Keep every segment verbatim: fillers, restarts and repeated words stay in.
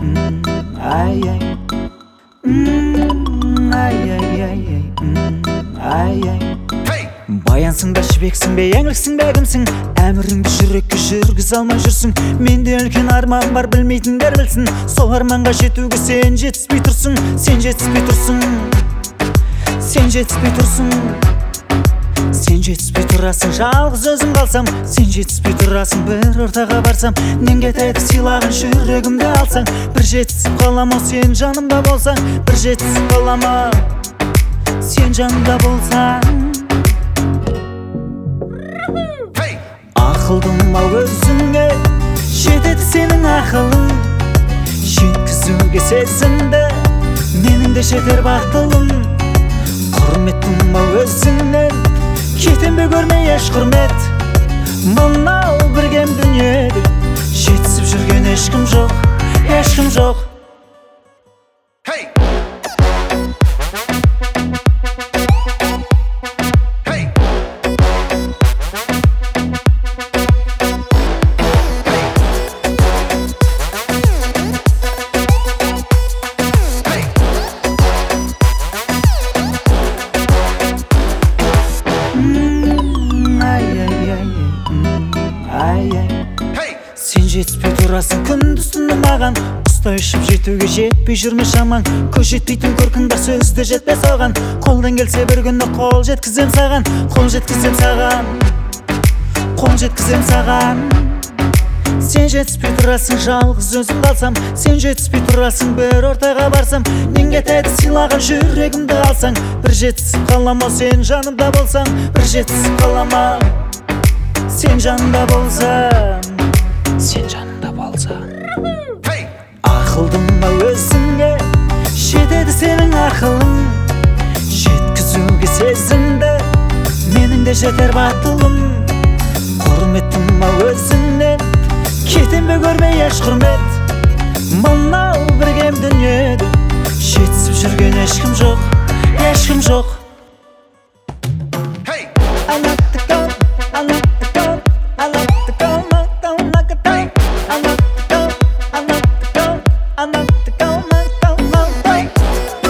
Ай ай, ай ай ай, ай ай. Баянсың ба, жібексің бе, еңліксің бе, кімсің? Әміріңді жүрекке жүргізе алмай жүрсің. Менде үлкен арман бар, білмейтіндер білсін. Сол арманға жетуге сен жетіспей тұрсың. Сен жетіспей тұрсың. Сен жетіспей тұрсың. Сен жетіспей тұрасың, жалғыз өзім қалсам. Сен жетіспей тұрасың, бір ортаға барсам. Нең кетеді сыйлағын жүрегімді алсаң. Bir жетісіп қалам ау, сен жанымда болсаң. Bir жетісіп қалам ау, сен жанымда болсаң. Ақылдым ау өзіңе, жетеді сенің ақылың. Жеткізуге сезімді, менің де жетер бақытылым. Құрметтім ау өзіңнен, кетем бе көрмей еш құрмет. Мынау біргем дүниеде жетісіп жүрген ешкім жоқ, ешкім жоқ. Сен жетіспей тұрасың күндіз-түні маған. Құстай ұшып жетуге жетпей жүрме шамаң. Көз жетпейтін көркің бар, сөзді жетпес оған. Қолдан келсе бір күні қол жеткізем саған. Қол жеткізем саған. Қол жеткізем саған. Сен жетіспей тұрасың, жалғыз өзім қалсам. Сен жетіспей тұрасың, бір ортаға барсам. Нең кетеді сыйлаған жүрегімді алсаң. Bir жетісіп қалам ау, сен жанымда болсаң. Bir жетісіп қалам ау, сен жанымда болсаң. Сен жанымда болсаң. Ақылдым ау өзіңе, жетеді сенің ақылың. Жеткізуге сезімді, менің де жетер батылым. Құрметтім ау өзіңнен, кетем бе көрмей еш құрмет. Мынау біргем дүниеде жетісіп жүрген ешкім жоқ, ешкім жоқ. I like to go, I like to go, I like to go, I don't like it. I like to go, I like to go, I like to go, I don't like it.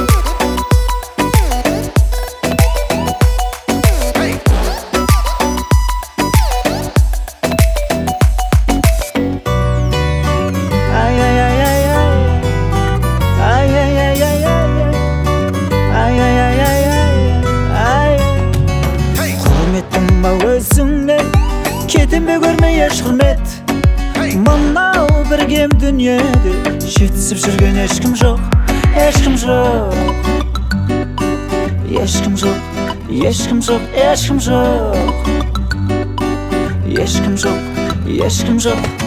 Ay ay ay ay ay, ay ay ay ay ay, ay ay ay ay ay. Құрметтім ау өзіңнен, кетем бе көрмей еш құрмет. Мынау біргем дүниеде жетісіп жүрген ешкім жоқ, ешкім жоқ. Ешкім жоқ, ешкім жоқ, ешкім жоқ. Ешкім жоқ, ешкім жоқ.